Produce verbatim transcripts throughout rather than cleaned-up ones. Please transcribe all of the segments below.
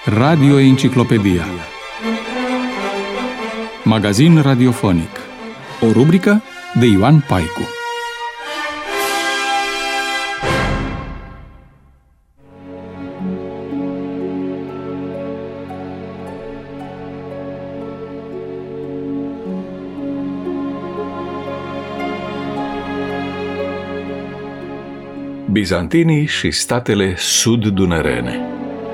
Radio Enciclopedia. Magazin radiofonic. O rubrică de Ioan Paicu. Bizantinii și statele sud-dunărene.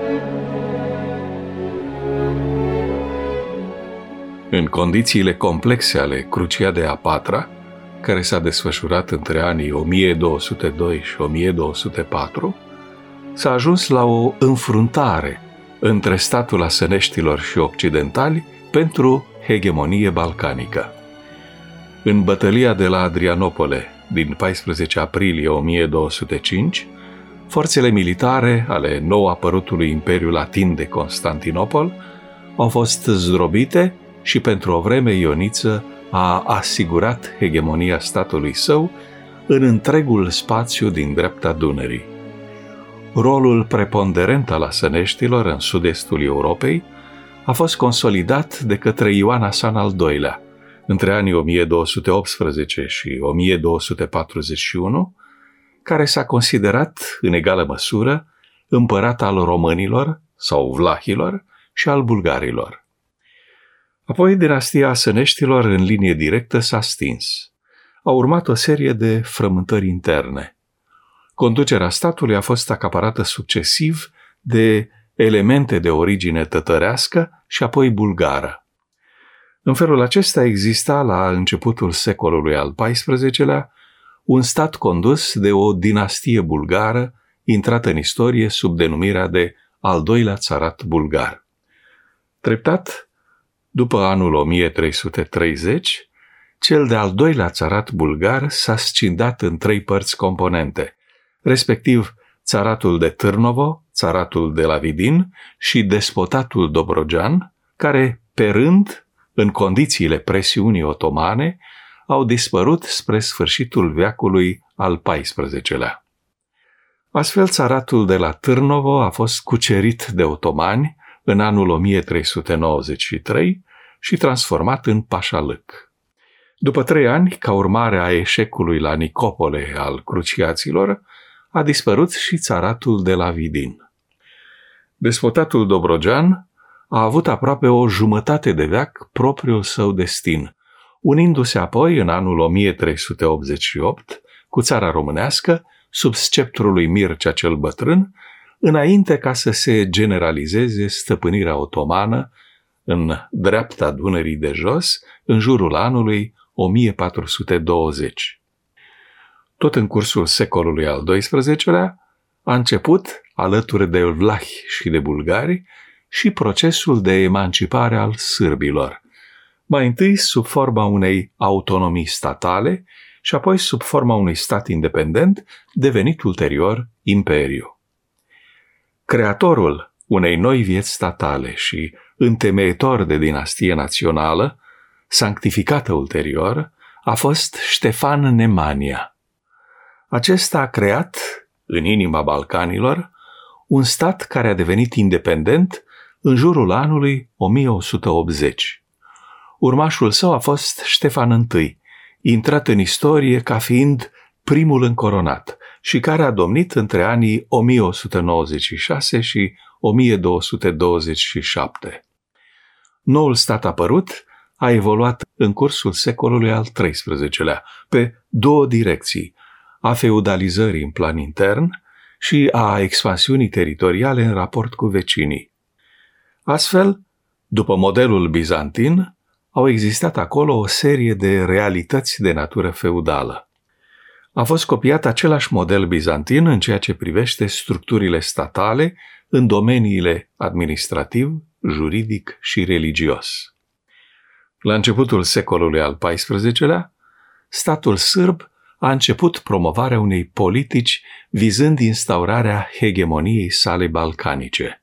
În condițiile complexe ale Cruciadei a patra, care s-a desfășurat între anii o mie două sute doi și o mie două sute patru, s-a ajuns la o înfruntare între statul asăneștilor și occidentali pentru hegemonie balcanică. În bătălia de la Adrianopole din paisprezece aprilie o mie două sute cinci, forțele militare ale nou apărutului Imperiu Latin de Constantinopol au fost zdrobite și pentru o vreme Ioniță a asigurat hegemonia statului său în întregul spațiu din dreapta Dunării. Rolul preponderent al asăneștilor în sud-estul Europei a fost consolidat de către Ioan Asan al doilea, între anii o mie două sute optsprezece și o mie două sute patruzeci și unu, care s-a considerat, în egală măsură, împărat al românilor sau vlahilor și al bulgarilor. Apoi, dinastia asăneștilor în linie directă s-a stins. A urmat o serie de frământări interne. Conducerea statului a fost acaparată succesiv de elemente de origine tătărească și apoi bulgară. În felul acesta exista, la începutul secolului al paisprezecelea, un stat condus de o dinastie bulgară, intrată în istorie sub denumirea de al doilea țarat bulgar. Treptat, după anul o mie trei sute treizeci, cel de-al doilea țarat bulgar s-a scindat în trei părți componente, respectiv țaratul de Târnovo, țaratul de la Vidin și despotatul Dobrogean, care, pe rând, în condițiile presiunii otomane, au dispărut spre sfârșitul veacului al paisprezecelea. Astfel, țaratul de la Târnovo a fost cucerit de otomani în anul o mie trei sute nouăzeci și trei și transformat în pașalâc. După trei ani, ca urmare a eșecului la Nicopole al cruciaților, a dispărut și țaratul de la Vidin. Despotatul Dobrogean a avut aproape o jumătate de veac propriul său destin, unindu-se apoi în anul o mie trei sute optzeci și opt cu țara românească sub sceptrul lui Mircea cel Bătrân, înainte ca să se generalizeze stăpânirea otomană în dreapta Dunării de jos, în jurul anului o mie patru sute douăzeci. Tot în cursul secolului al doisprezecelea a început, alături de vlahi și de bulgari, și procesul de emancipare al sârbilor, mai întâi sub forma unei autonomii statale și apoi sub forma unui stat independent, devenit ulterior imperiu. Creatorul unei noi vieți statale și întemeietor de dinastie națională, sanctificată ulterior, a fost Ștefan Nemanja. Acesta a creat, în inima Balcanilor, un stat care a devenit independent în jurul anului o mie o sută optzeci. Urmașul său a fost Ștefan I, intrat în istorie ca fiind primul încoronat și care a domnit între anii o mie o sută nouăzeci și șase și o mie două sute douăzeci și șapte. Noul stat apărut a evoluat în cursul secolului al treisprezecelea pe două direcții, a feudalizării în plan intern și a expansiunii teritoriale în raport cu vecinii. Astfel, după modelul bizantin, au existat acolo o serie de realități de natură feudală. A fost copiat același model bizantin în ceea ce privește structurile statale în domeniile administrativ, juridic și religios. La începutul secolului al paisprezecelea, statul sârb a început promovarea unei politici vizând instaurarea hegemoniei sale balcanice.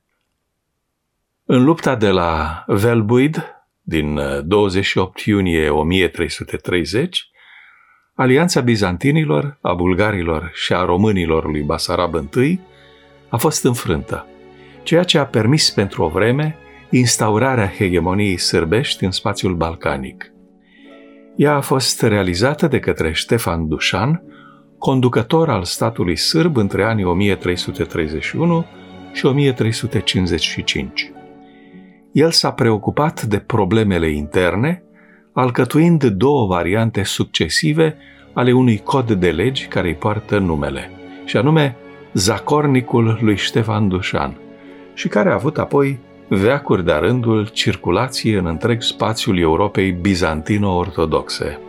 În lupta de la Velbuid, din douăzeci și opt iunie o mie trei sute treizeci, alianța bizantinilor, a bulgarilor și a românilor lui Basarab I a fost înfrântă ceea ce a permis pentru o vreme instaurarea hegemoniei sârbești în spațiul balcanic. Ea a fost realizată de către Ștefan Dușan, conducător al statului sârb între anii o mie trei sute treizeci și unu și o mie trei sute cincizeci și cinci. El s-a preocupat de problemele interne, alcătuind două variante succesive ale unui cod de legi care îi poartă numele, și anume Zacornicul lui Ștefan Dușan, și care a avut apoi veacuri de-a rândul circulație în întreg spațiul Europei bizantino-ortodoxe.